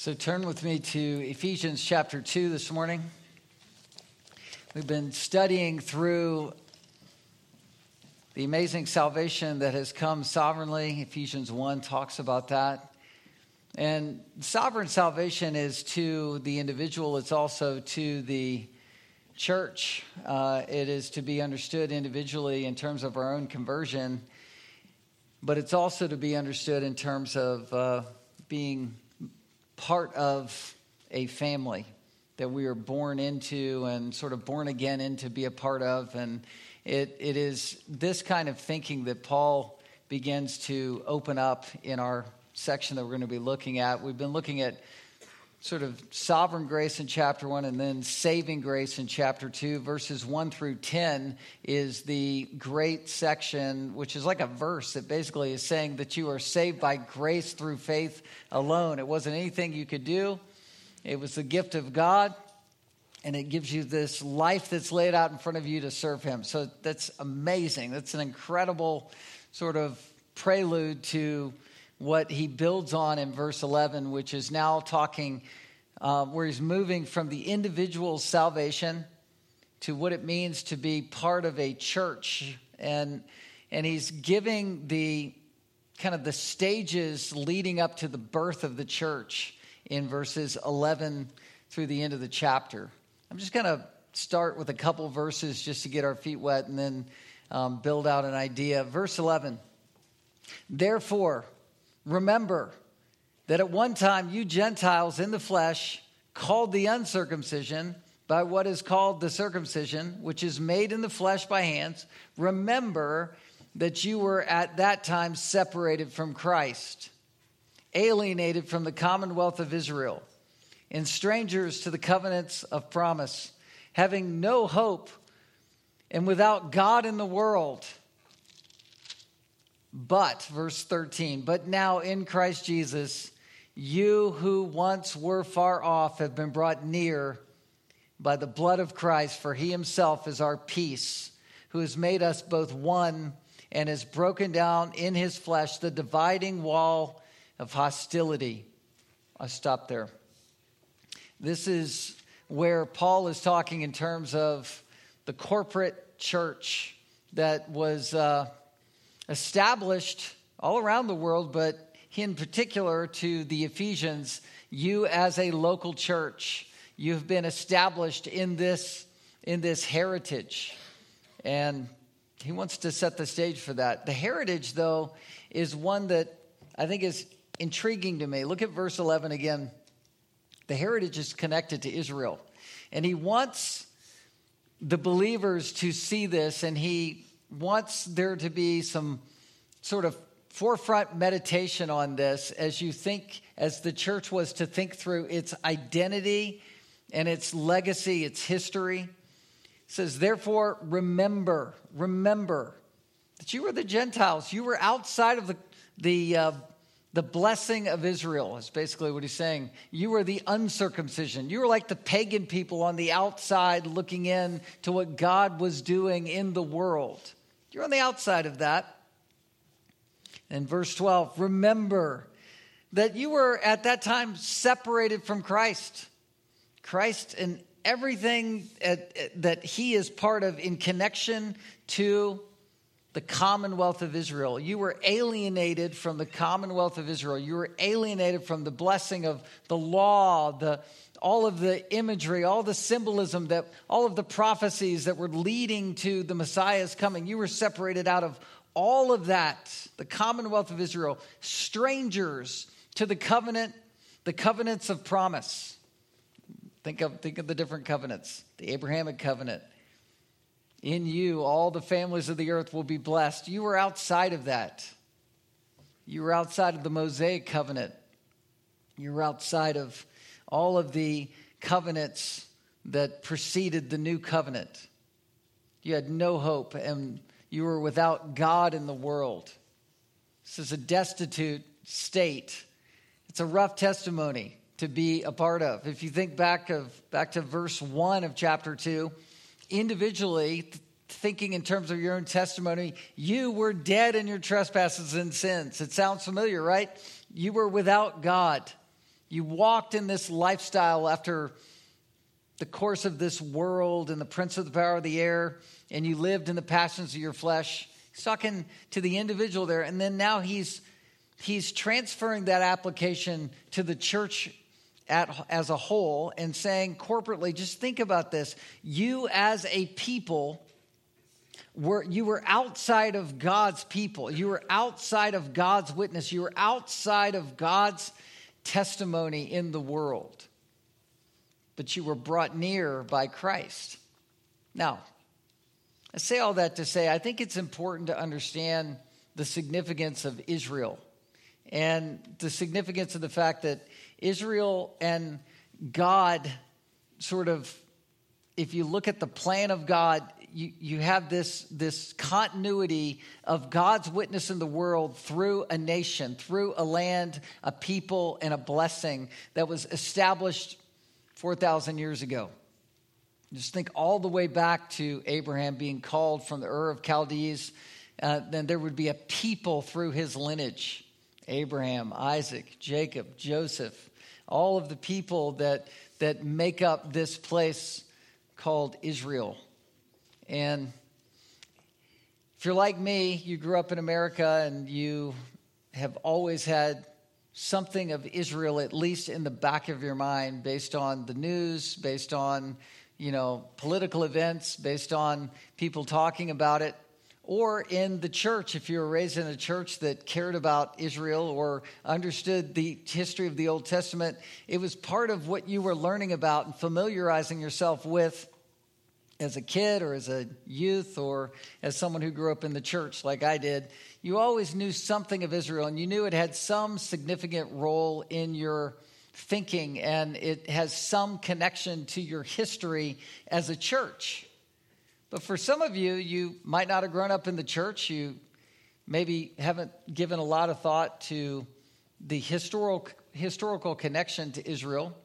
So turn with me to Ephesians chapter 2 this morning. We've been studying through the amazing salvation that has come sovereignly. Ephesians 1 talks about that. And sovereign salvation is to the individual. It's also to the church. It is to be understood individually in terms of our own conversion. But it's also to be understood in terms of being part of a family that we are born into and sort of born again into be a part of. And it is this kind of thinking that Paul begins to open up in our section that we're going to be looking at. We've been looking at sort of sovereign grace in chapter 1 and then saving grace in chapter 2. Verses 1 through 10 is the great section, which is like a verse that basically is saying that you are saved by grace through faith alone. It wasn't anything you could do. It was the gift of God, and it gives you this life that's laid out in front of you to serve Him. So that's amazing. That's an incredible sort of prelude to what he builds on in verse 11, which is now talking where he's moving from the individual salvation to what it means to be part of a church. And he's giving the kind of the stages leading up to the birth of the church in verses 11 through the end of the chapter. I'm just going to start with a couple verses just to get our feet wet and then build out an idea. Verse 11, therefore, remember that at one time you Gentiles in the flesh, called the uncircumcision by what is called the circumcision, which is made in the flesh by hands, remember that you were at that time separated from Christ, alienated from the commonwealth of Israel, and strangers to the covenants of promise, having no hope and without God in the world. But, verse 13, but now in Christ Jesus, you who once were far off have been brought near by the blood of Christ, for he himself is our peace, who has made us both one and has broken down in his flesh the dividing wall of hostility. I'll stop there. This is where Paul is talking in terms of the corporate church that was established all around the world, but in particular to the Ephesians, you as a local church, you've been established in this heritage. And he wants to set the stage for that. The heritage, though, is one that I think is intriguing to me. Look at verse 11 again. The heritage is connected to Israel. And he wants the believers to see this, and he wants there to be some sort of forefront meditation on this as you think, as the church was to think through its identity and its legacy, its history. It says, therefore, remember that you were the Gentiles. You were outside of the blessing of Israel, is basically what he's saying. You were the uncircumcision. You were like the pagan people on the outside looking in to what God was doing in the world. You're on the outside of that. And verse 12, remember that you were at that time separated from Christ. Christ and everything that he is part of in connection to the commonwealth of Israel. You were alienated from the commonwealth of Israel. You were alienated from the blessing of the law, all of the imagery, all the symbolism, that all of the prophecies that were leading to the Messiah's coming. You were separated out of all of that, the commonwealth of Israel, strangers to the covenants of promise. Think of the different covenants. The Abrahamic covenant. In you, all the families of the earth will be blessed. You were outside of that. You were outside of the Mosaic covenant. You were outside of all of the covenants that preceded the new covenant. You had no hope, and you were without God in the world. This is a destitute state. It's a rough testimony to be a part of. If you think back to verse 1 of chapter 2, individually, thinking in terms of your own testimony, you were dead in your trespasses and sins. It sounds familiar, right? You were without God. you walked in this lifestyle after the course of this world and the prince of the power of the air, and you lived in the passions of your flesh. He's talking to the individual there, and then now he's transferring that application to the church as a whole and saying corporately, just think about this. You as a people, you were outside of God's people. You were outside of God's witness. You were outside of God's testimony in the world. But you were brought near by Christ. Now, I say all that to say I think it's important to understand the significance of Israel and the significance of the fact that Israel and God sort of, if you look at the plan of God, you have this continuity of God's witness in the world through a nation, through a land, a people, and a blessing that was established 4,000 years ago. Just think all the way back to Abraham being called from the Ur of Chaldees. Then there would be a people through his lineage. Abraham, Isaac, Jacob, Joseph, all of the people that make up this place called Israel. And if you're like me, you grew up in America and you have always had something of Israel, at least in the back of your mind, based on the news, based on, political events, based on people talking about it, or in the church, if you were raised in a church that cared about Israel or understood the history of the Old Testament, it was part of what you were learning about and familiarizing yourself with as a kid or as a youth or as someone who grew up in the church like I did. You always knew something of Israel, and you knew it had some significant role in your thinking, and it has some connection to your history as a church. But for some of you, you might not have grown up in the church. You maybe haven't given a lot of thought to the historical connection to Israel.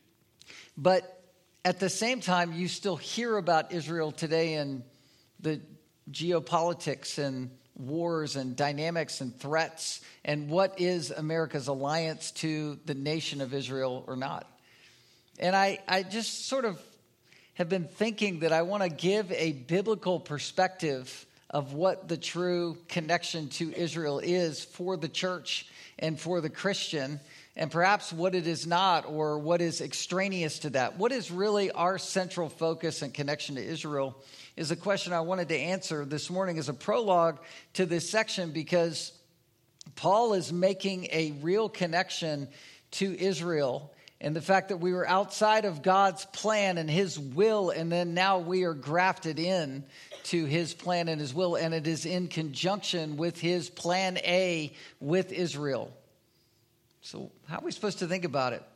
But at the same time, you still hear about Israel today in the geopolitics and wars and dynamics and threats and what is America's alliance to the nation of Israel or not. And I just sort of have been thinking that I want to give a biblical perspective of what the true connection to Israel is for the church and for the Christian, and perhaps what it is not or what is extraneous to that. What is really our central focus and connection to Israel is a question I wanted to answer this morning as a prologue to this section, because Paul is making a real connection to Israel and the fact that we were outside of God's plan and his will, and then now we are grafted in to his plan and his will, and it is in conjunction with his plan A with Israel. So how are we supposed to think about it?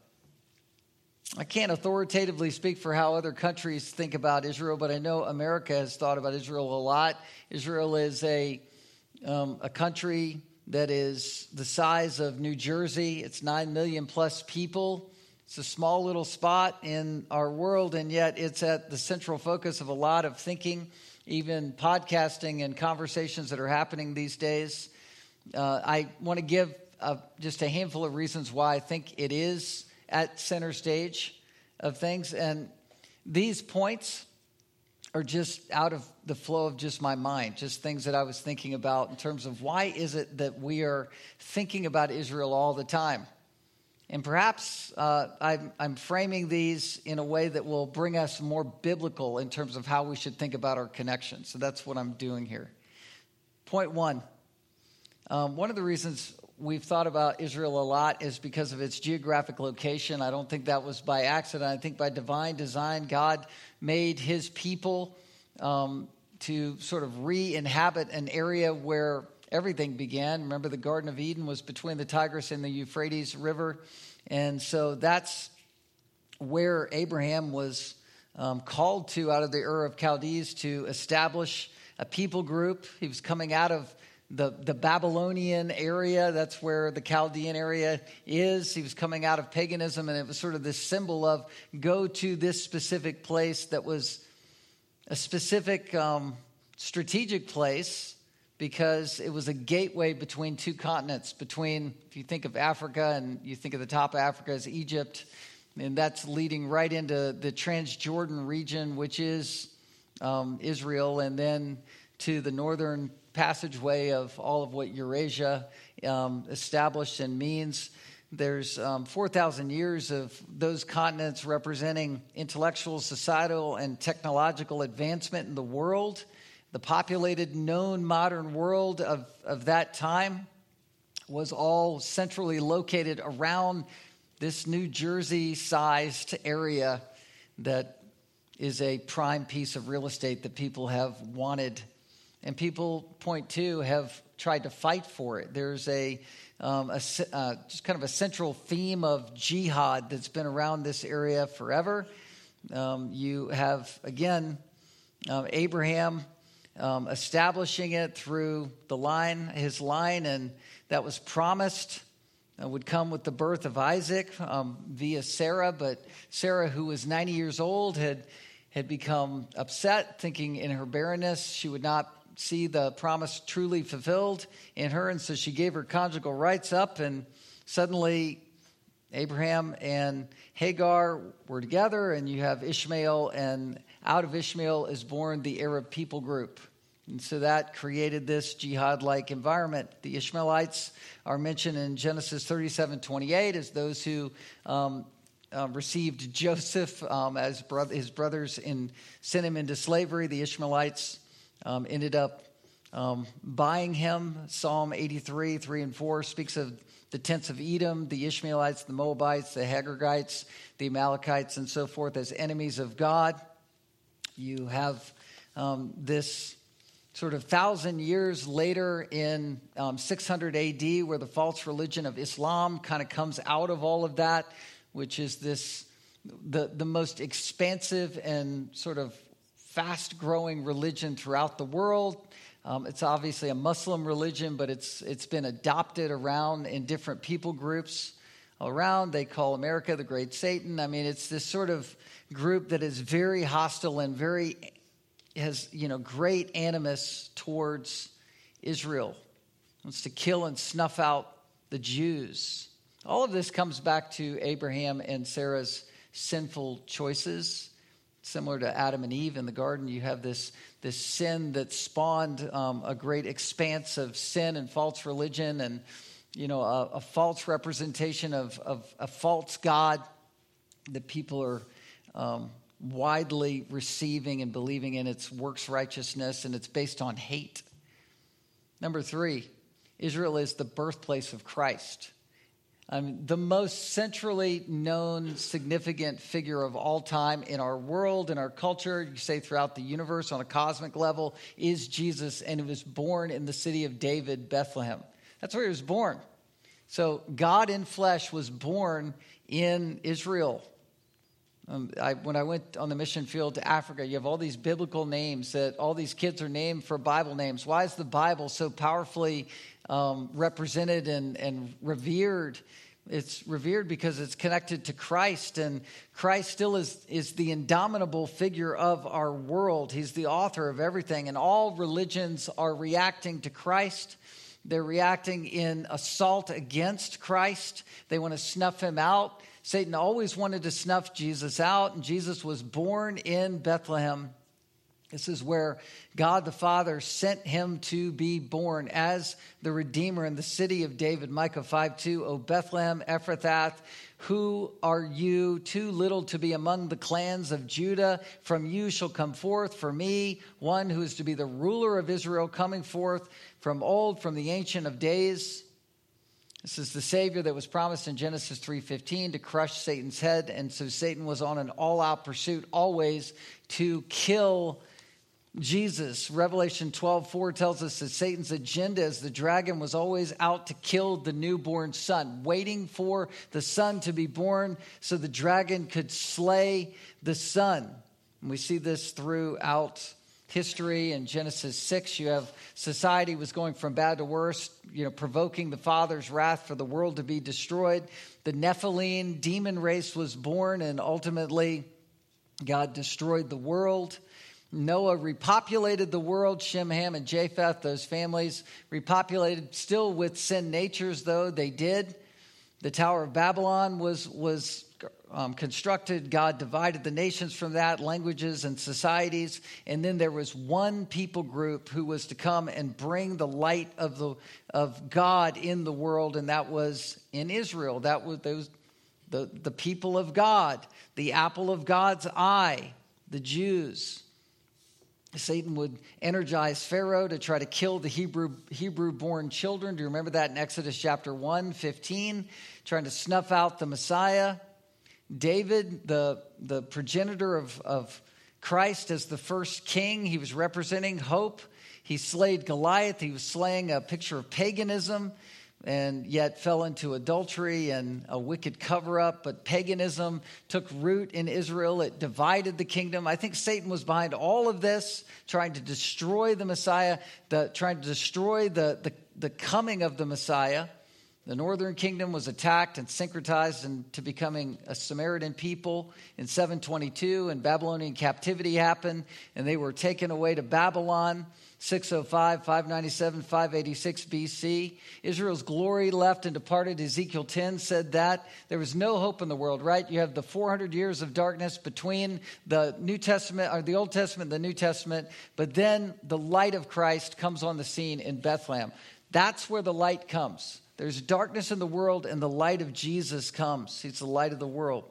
I can't authoritatively speak for how other countries think about Israel, but I know America has thought about Israel a lot. Israel is a country that is the size of New Jersey. It's 9 million plus people. It's a small little spot in our world, and yet it's at the central focus of a lot of thinking, even podcasting and conversations that are happening these days. I want to give just a handful of reasons why I think it is at center stage of things. And these points are just out of the flow of just my mind, just things that I was thinking about in terms of why is it that we are thinking about Israel all the time. And perhaps I'm framing these in a way that will bring us more biblical in terms of how we should think about our connection. So that's what I'm doing here. Point one. One of the reasons we've thought about Israel a lot is because of its geographic location. I don't think that was by accident. I think by divine design, God made his people to sort of re-inhabit an area where everything began. Remember, the Garden of Eden was between the Tigris and the Euphrates River. And so that's where Abraham was called to out of the Ur of Chaldees to establish a people group. He was coming out of the Babylonian area. That's where the Chaldean area is. He was coming out of paganism, and it was sort of this symbol of go to this specific place that was a specific strategic place because it was a gateway between two continents. Between, if you think of Africa and you think of the top of Africa as Egypt, and that's leading right into the Transjordan region, which is Israel, and then to the northern passageway of all of what Eurasia established and means. There's 4,000 years of those continents representing intellectual, societal, and technological advancement in the world. The populated, known modern world of that time was all centrally located around this New Jersey-sized area that is a prime piece of real estate that people have wanted. And people, point two, have tried to fight for it. There's just kind of a central theme of jihad that's been around this area forever. You have, again, Abraham establishing it through his line, and that was promised would come with the birth of Isaac via Sarah. But Sarah, who was 90 years old, had become upset, thinking in her barrenness she would not see the promise truly fulfilled in her, and so she gave her conjugal rights up, and suddenly Abraham and Hagar were together, and you have Ishmael, and out of Ishmael is born the Arab people group. And so that created this jihad-like environment. The Ishmaelites are mentioned in Genesis 37:28 as those who received Joseph as his brothers and sent him into slavery. The Ishmaelites ended up buying him. Psalm 83, 3 and 4 speaks of the tents of Edom, the Ishmaelites, the Moabites, the Hagrites, the Amalekites, and so forth as enemies of God. You have this sort of 1,000 years later in 600 AD where the false religion of Islam kind of comes out of all of that, which is the most expansive and sort of fast-growing religion throughout the world. It's obviously a Muslim religion, but it's been adopted around in different people groups around. They call America the Great Satan. I mean, it's this sort of group that is very hostile and has great animus towards Israel. Wants to kill and snuff out the Jews. All of this comes back to Abraham and Sarah's sinful choices. Similar to Adam and Eve in the garden, you have this sin that spawned a great expanse of sin and false religion, and a false representation of a false God that people are widely receiving and believing in. Its works righteousness, and it's based on hate. Number 3, Israel is the birthplace of Christ. The most centrally known, significant figure of all time in our world, in our culture, you say throughout the universe on a cosmic level, is Jesus, and he was born in the city of David, Bethlehem. That's where he was born. So God in flesh was born in Israel. When I went on the mission field to Africa, you have all these biblical names that all these kids are named for Bible names. Why is the Bible so powerfully represented and revered? It's revered because it's connected to Christ, and Christ still is the indomitable figure of our world. He's the author of everything, and all religions are reacting to Christ. They're reacting in assault against Christ. They want to snuff him out. Satan always wanted to snuff Jesus out, and Jesus was born in Bethlehem. This is where God the Father sent him to be born as the Redeemer in the city of David. Micah 5:2, O Bethlehem Ephrathah, who are you, too little to be among the clans of Judah? From you shall come forth for me one who is to be the ruler of Israel, coming forth from old, from the Ancient of Days. This is the Savior that was promised in Genesis 3:15 to crush Satan's head. And so Satan was on an all-out pursuit always to kill Jesus. Revelation 12:4 tells us that Satan's agenda as the dragon was always out to kill the newborn son, waiting for the son to be born so the dragon could slay the son. And we see this throughout history. In Genesis 6, you have society was going from bad to worse, provoking the Father's wrath for the world to be destroyed. The Nephilim demon race was born, and ultimately God destroyed the world. Noah repopulated the world. Shem, Ham, and Japheth, those families repopulated, still with sin natures, though they did. The Tower of Babylon was constructed. God divided the nations from that, languages and societies. And then there was one people group who was to come and bring the light of God in the world, and that was in Israel. That was the people of God, the apple of God's eye, the Jews. Satan would energize Pharaoh to try to kill the Hebrew-born children. Do you remember that in Exodus chapter 1:15? Trying to snuff out the Messiah. David, the progenitor of Christ as the first king, he was representing hope. He slayed Goliath. He was slaying a picture of paganism, and yet fell into adultery and a wicked cover-up. But paganism took root in Israel. It divided the kingdom. I think Satan was behind all of this, trying to destroy the Messiah, trying to destroy the coming of the Messiah. The northern kingdom was attacked and syncretized into becoming a Samaritan people in 722, and Babylonian captivity happened, and they were taken away to Babylon, 605, 597, 586 BC. Israel's glory left and departed. Ezekiel 10 said that. There was no hope in the world, right? You have the 400 years of darkness between the New Testament, or the Old Testament and the New Testament, but then the light of Christ comes on the scene in Bethlehem. That's where the light comes. There's darkness in the world, and the light of Jesus comes. He's the light of the world.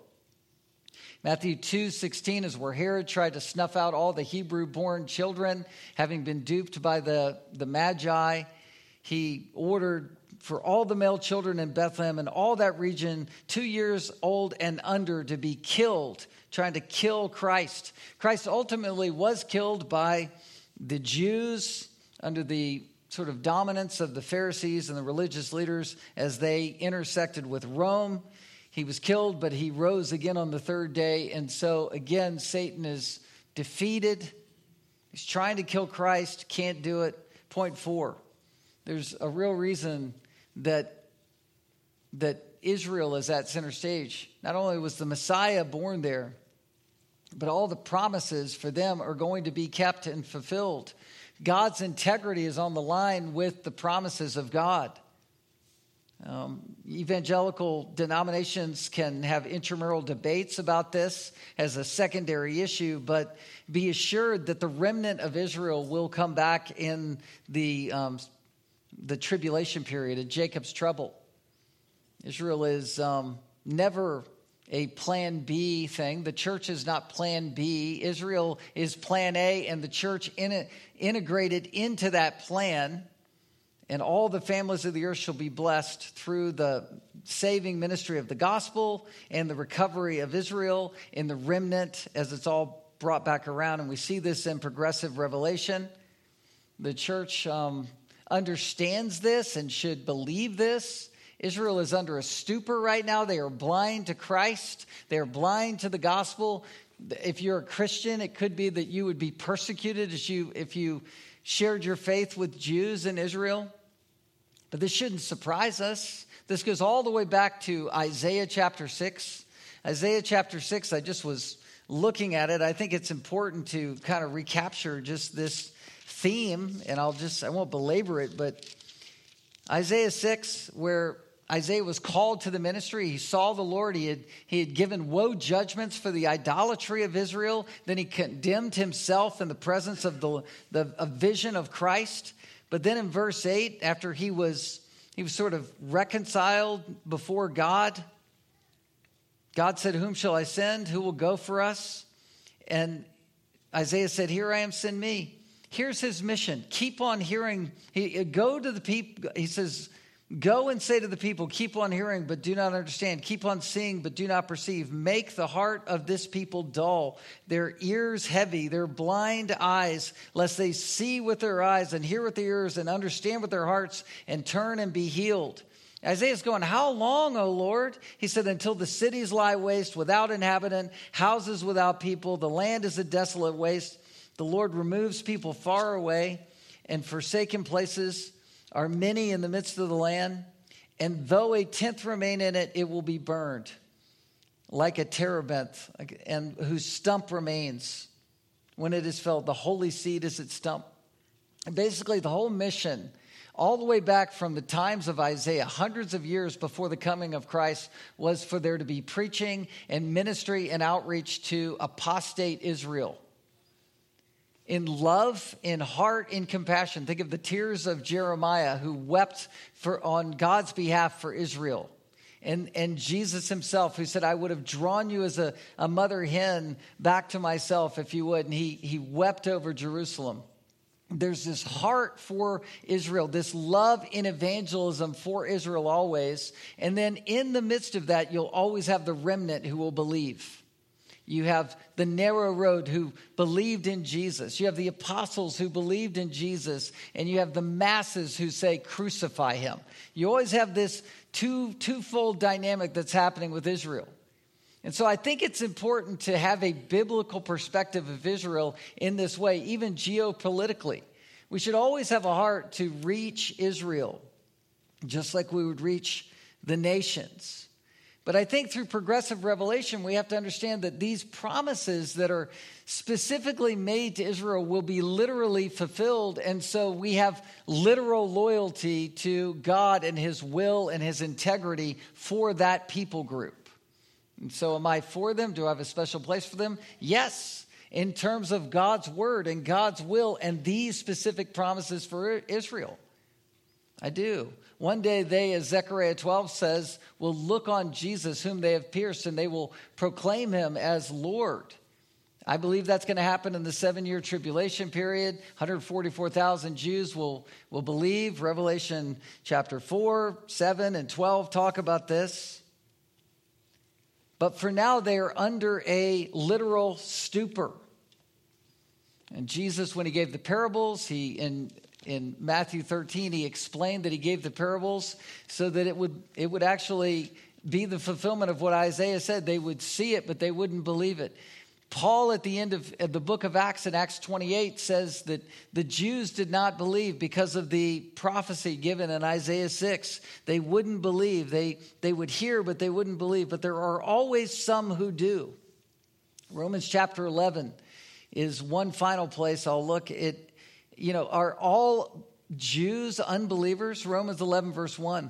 Matthew 2:16 is where Herod tried to snuff out all the Hebrew-born children, having been duped by the Magi. He ordered for all the male children in Bethlehem and all that region, 2 years old and under, to be killed, trying to kill Christ. Christ ultimately was killed by the Jews under the sort of dominance of the Pharisees and the religious leaders as they intersected with Rome. He was killed, but he rose again on the third day. And so, again, Satan is defeated. He's trying to kill Christ, can't do it. Point 4, there's a real reason that Israel is at center stage. Not only was the Messiah born there, but all the promises for them are going to be kept and fulfilled. God's integrity is on the line with the promises of God. Evangelical denominations can have intramural debates about this as a secondary issue, but be assured that the remnant of Israel will come back in the tribulation period, in Jacob's trouble. Israel is never a plan B thing. The church is not plan B. Israel is plan A, and the church integrated into that plan. And all the families of the earth shall be blessed through the saving ministry of the gospel and the recovery of Israel in the remnant as it's all brought back around. And we see this in progressive revelation. The church understands this and should believe this. Israel is under a stupor right now. They are blind to Christ. They are blind to the gospel. If you're a Christian, it could be that you would be persecuted if you shared your faith with Jews in Israel. But this shouldn't surprise us. This goes all the way back to Isaiah chapter 6. Isaiah chapter 6, I just was looking at it. I think it's important to kind of recapture just this theme, and I won't belabor it, but Isaiah 6, where Isaiah was called to the ministry. He saw the Lord. He had given woe judgments for the idolatry of Israel. Then he condemned himself in the presence of the vision of Christ. But then in verse 8, after he was sort of reconciled before God, God said, "Whom shall I send? Who will go for us?" And Isaiah said, "Here I am, send me." Here's his mission. Keep on hearing. Go to the people. He says, "Go and say to the people, keep on hearing, but do not understand. Keep on seeing, but do not perceive. Make the heart of this people dull, their ears heavy, their blind eyes, lest they see with their eyes and hear with their ears and understand with their hearts and turn and be healed." Isaiah's going, "How long, O Lord?" He said, "Until the cities lie waste without inhabitant, houses without people. The land is a desolate waste. The Lord removes people far away, and forsaken places are many in the midst of the land. And though a tenth remain in it, it will be burned like a terebinth, and whose stump remains. when it is felled, the holy seed is its stump. And basically, the whole mission, all the way back from the times of Isaiah, hundreds of years before the coming of Christ, was for there to be preaching and ministry and outreach to apostate Israel. In love, in heart, in compassion. Think of the tears of Jeremiah, who wept on God's behalf for Israel. And Jesus himself, who said, I would have drawn you as a mother hen back to myself if you would. And he wept over Jerusalem. There's this heart for Israel, this love in evangelism for Israel always. And then in the midst of that, you'll always have the remnant who will believe. You have the narrow road who believed in Jesus. You have the apostles who believed in Jesus. And you have the masses who say, crucify him. You always have this twofold dynamic that's happening with Israel. And so I think it's important to have a biblical perspective of Israel in this way, even geopolitically. We should always have a heart to reach Israel, just like we would reach the nations. But I think through progressive revelation, we have to understand that these promises that are specifically made to Israel will be literally fulfilled. And so we have literal loyalty to God and his will and his integrity for that people group. And so am I for them? Do I have a special place for them? Yes, in terms of God's word and God's will and these specific promises for Israel. I do. One day they, as Zechariah 12 says, will look on Jesus whom they have pierced, and they will proclaim him as Lord. I believe that's going to happen in the 7-year tribulation period. 144,000 Jews will believe. Revelation chapter 4, 7, and 12 talk about this. But for now, they are under a literal stupor. And Jesus, when he gave the parables, in Matthew 13, he explained that he gave the parables so that it would actually be the fulfillment of what Isaiah said. They would see it, but they wouldn't believe it. Paul, at the end of the book of Acts, in Acts 28, says that the Jews did not believe because of the prophecy given in Isaiah 6. They wouldn't believe. They would hear, but they wouldn't believe. But there are always some who do. Romans chapter 11 is one final place I'll look at. Are all Jews unbelievers? Romans 11, verse 1.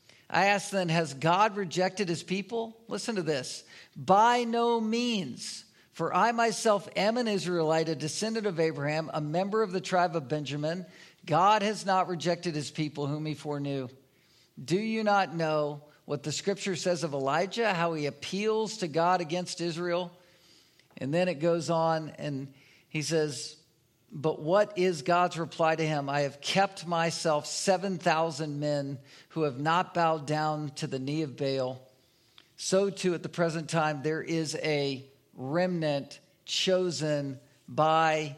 I ask then, has God rejected his people? Listen to this. By no means. For I myself am an Israelite, a descendant of Abraham, a member of the tribe of Benjamin. God has not rejected his people whom he foreknew. Do you not know what the scripture says of Elijah, how he appeals to God against Israel? And then it goes on and he says, but what is God's reply to him? I have kept myself 7,000 men who have not bowed down to the knee of Baal. So too at the present time there is a remnant chosen by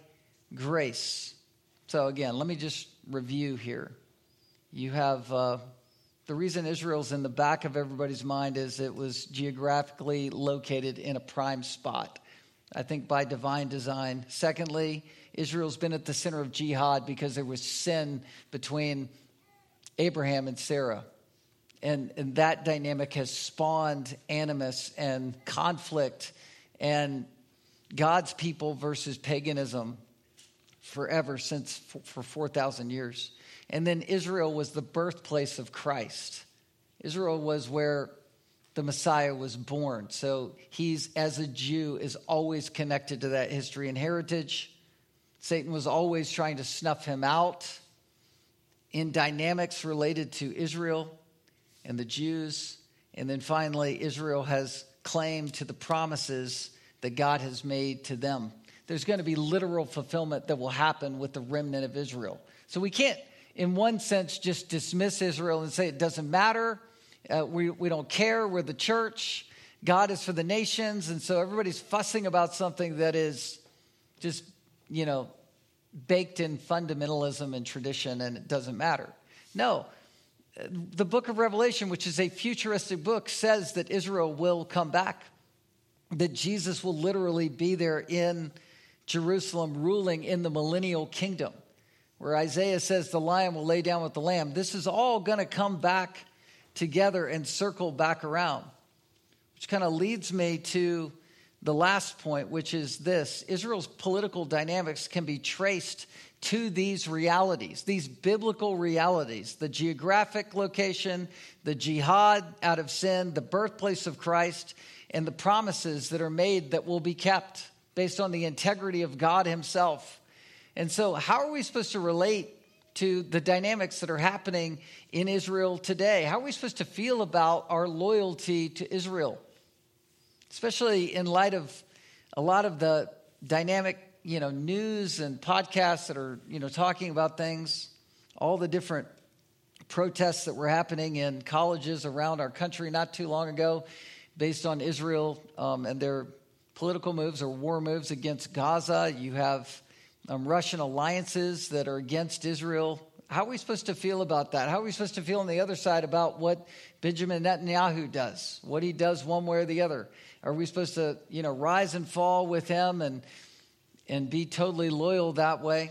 grace. So again, let me just review here. You have the reason Israel's in the back of everybody's mind is it was geographically located in a prime spot, I think by divine design. Secondly, Israel's been at the center of jihad because there was sin between Abraham and Sarah. And that dynamic has spawned animus and conflict and God's people versus paganism forever since for 4,000 years. And then Israel was the birthplace of Christ. Israel was where the Messiah was born. So he's, as a Jew, is always connected to that history and heritage. Satan was always trying to snuff him out in dynamics related to Israel and the Jews. And then finally, Israel has claim to the promises that God has made to them. There's going to be literal fulfillment that will happen with the remnant of Israel. So we can't, in one sense, just dismiss Israel and say it doesn't matter. We don't care. We're the church. God is for the nations. And so everybody's fussing about something that is just, baked in fundamentalism and tradition, and it doesn't matter. No. The book of Revelation, which is a futuristic book, says that Israel will come back, that Jesus will literally be there in Jerusalem ruling in the millennial kingdom, where Isaiah says the lion will lay down with the lamb. This is all going to come back together and circle back around, which kind of leads me to the last point, which is this: Israel's political dynamics can be traced to these realities, these biblical realities: the geographic location, the jihad out of sin, the birthplace of Christ, and the promises that are made that will be kept based on the integrity of God himself. And so how are we supposed to relate to the dynamics that are happening in Israel today? How are we supposed to feel about our loyalty to Israel? Especially in light of a lot of the dynamic, news and podcasts that are, talking about things, all the different protests that were happening in colleges around our country not too long ago based on Israel and their political moves or war moves against Gaza. You have Russian alliances that are against Israel. How are we supposed to feel about that? How are we supposed to feel on the other side about what Benjamin Netanyahu does, what he does one way or the other? Are we supposed to, rise and fall with him and be totally loyal that way?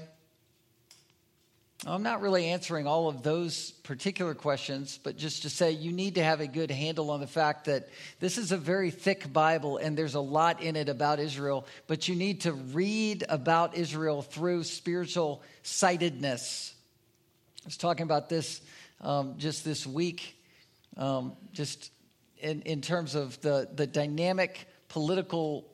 I'm not really answering all of those particular questions, but just to say you need to have a good handle on the fact that this is a very thick Bible and there's a lot in it about Israel, but you need to read about Israel through spiritual sightedness. I was talking about this just this week, just in terms of the dynamic political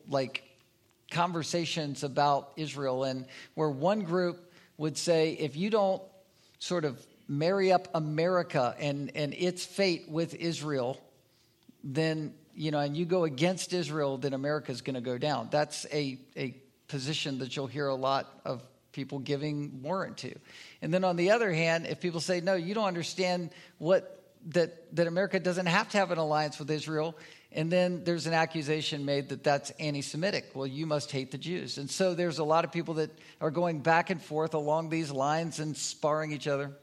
conversations about Israel, and where one group would say, if you don't sort of marry up America and its fate with Israel, then, and you go against Israel, then America's going to go down. That's a position that you'll hear a lot of people giving warrant to. And then on the other hand, if people say, no, you don't understand that America doesn't have to have an alliance with Israel, and then there's an accusation made that that's anti-Semitic. Well, you must hate the Jews. And so there's a lot of people that are going back and forth along these lines and sparring each other.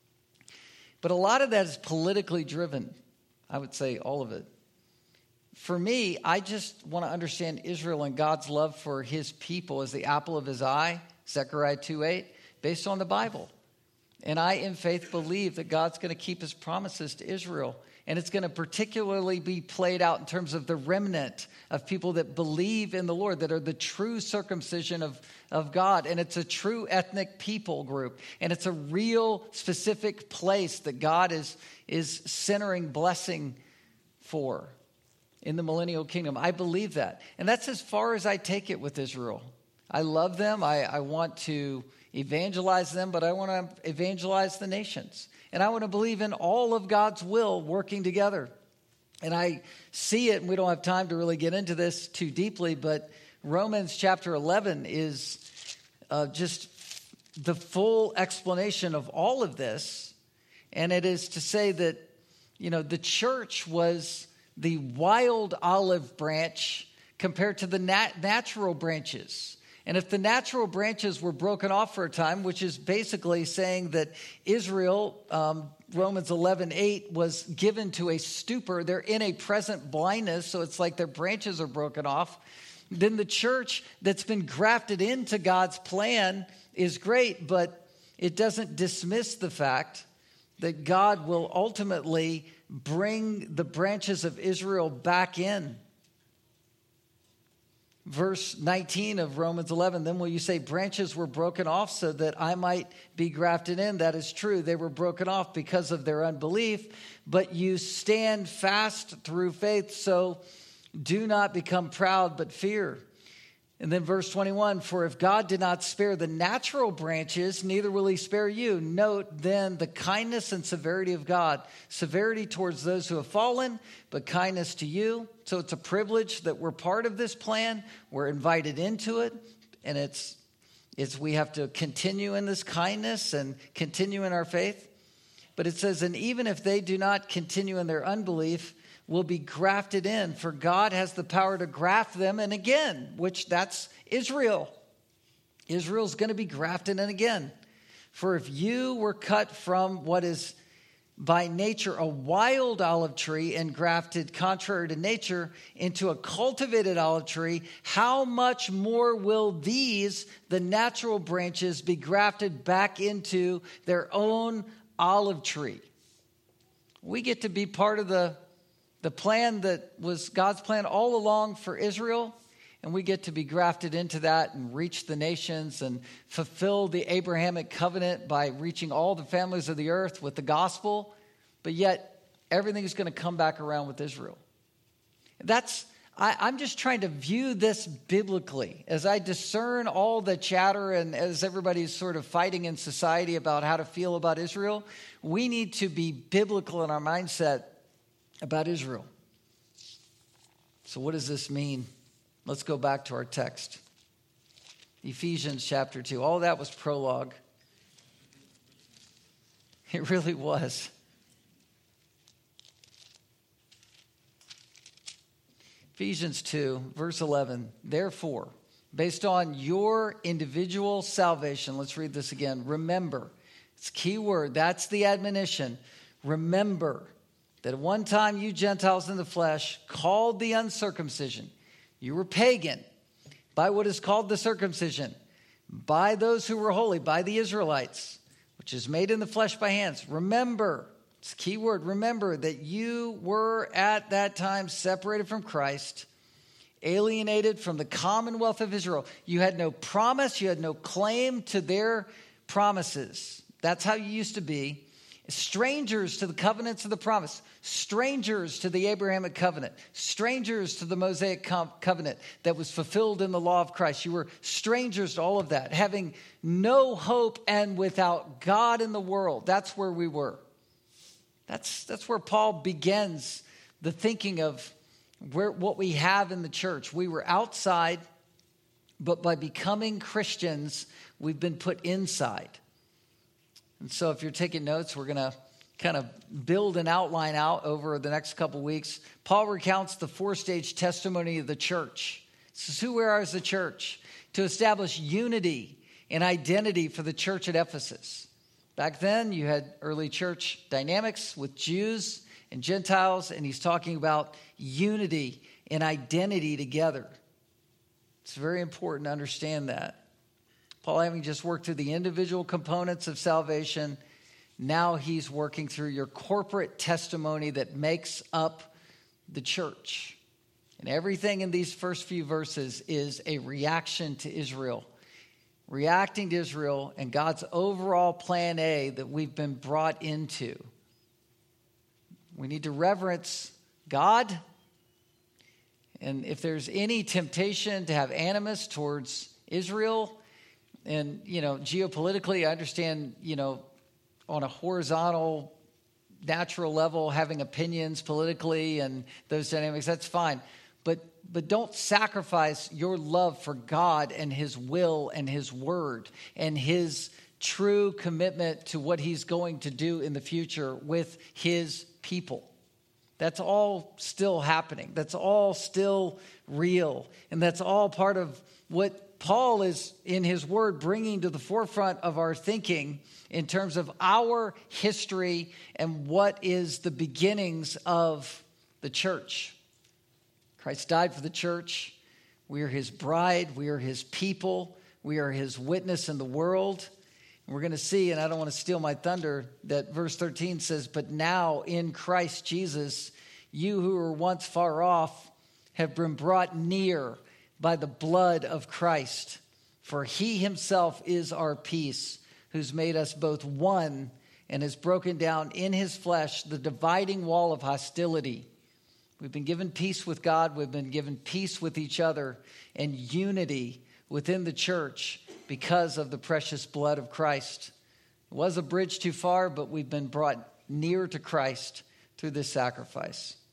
But a lot of that is politically driven. I would say all of it. For me, I just want to understand Israel and God's love for his people as the apple of his eye, Zechariah 2:8, based on the Bible. And I, in faith, believe that God's going to keep his promises to Israel. And it's going to particularly be played out in terms of the remnant of people that believe in the Lord, that are the true circumcision of God. And it's a true ethnic people group. And it's a real specific place that God is centering blessing for in the millennial kingdom. I believe that. And that's as far as I take it with Israel. I love them. I want to evangelize them, but I want to evangelize the nations. And I want to believe in all of God's will working together. And I see it, and we don't have time to really get into this too deeply, but Romans chapter 11 is just the full explanation of all of this. And it is to say that, the church was the wild olive branch compared to the natural branches. And if the natural branches were broken off for a time, which is basically saying that Israel, Romans 11:8, was given to a stupor. They're in a present blindness, so it's like their branches are broken off. Then the church that's been grafted into God's plan is great, but it doesn't dismiss the fact that God will ultimately bring the branches of Israel back in. Verse 19 of Romans 11, then will you say branches were broken off so that I might be grafted in? That is true. They were broken off because of their unbelief, but you stand fast through faith. So do not become proud, but fear. And then verse 21, for if God did not spare the natural branches, neither will he spare you. Note then the kindness and severity of God. Severity towards those who have fallen, but kindness to you. So it's a privilege that we're part of this plan. We're invited into it. And it's we have to continue in this kindness and continue in our faith. But it says, and even if they do not continue in their unbelief, will be grafted in, for God has the power to graft them in again, which that's Israel. Israel's going to be grafted in again. For if you were cut from what is by nature a wild olive tree and grafted contrary to nature into a cultivated olive tree, how much more will these, the natural branches, be grafted back into their own olive tree? We get to be part of the plan that was God's plan all along for Israel. And we get to be grafted into that and reach the nations and fulfill the Abrahamic covenant by reaching all the families of the earth with the gospel. But yet, everything is going to come back around with Israel. I'm just trying to view this biblically as I discern all the chatter and as everybody's sort of fighting in society about how to feel about Israel. We need to be biblical in our mindset about Israel. So what does this mean? Let's go back to our text. Ephesians chapter 2. All that was prologue. It really was. Ephesians 2, verse 11. Therefore, based on your individual salvation, let's read this again. Remember, it's a key word. That's the admonition. Remember that at one time you Gentiles in the flesh, called the uncircumcision, you were pagan by what is called the circumcision, by those who were holy, by the Israelites, which is made in the flesh by hands. Remember, it's a key word, remember that you were at that time separated from Christ, alienated from the commonwealth of Israel. You had no promise, you had no claim to their promises. That's how you used to be. Strangers to the covenants of the promise, strangers to the Abrahamic covenant, strangers to the Mosaic covenant that was fulfilled in the law of Christ. You were strangers to all of that, having no hope and without God in the world. That's where we were. That's where Paul begins the thinking of what we have in the church. We were outside, but by becoming Christians, we've been put inside. And so if you're taking notes, we're going to kind of build an outline out over the next couple weeks. Paul recounts the four-stage testimony of the church. This is who we are as a church, to establish unity and identity for the church at Ephesus. Back then, you had early church dynamics with Jews and Gentiles, and he's talking about unity and identity together. It's very important to understand that. Paul, having just worked through the individual components of salvation, now he's working through your corporate testimony that makes up the church. And everything in these first few verses is a reaction to Israel. Reacting to Israel and God's overall plan A that we've been brought into. We need to reverence God. And if there's any temptation to have animus towards Israel, and, geopolitically, I understand, on a horizontal, natural level, having opinions politically and those dynamics, that's fine. But don't sacrifice your love for God and his will and his word and his true commitment to what he's going to do in the future with his people. That's all still happening. That's all still real. And that's all part of what Paul is, in his word, bringing to the forefront of our thinking in terms of our history and what is the beginnings of the church. Christ died for the church. We are his bride. We are his people. We are his witness in the world. And we're going to see, and I don't want to steal my thunder, that verse 13 says, "But now in Christ Jesus, you who were once far off have been brought near by the blood of Christ. For he himself is our peace, who's made us both one and has broken down in his flesh the dividing wall of hostility." We've been given peace with God. We've been given peace with each other and unity within the church because of the precious blood of Christ. It was a bridge too far, but we've been brought near to Christ through this sacrifice.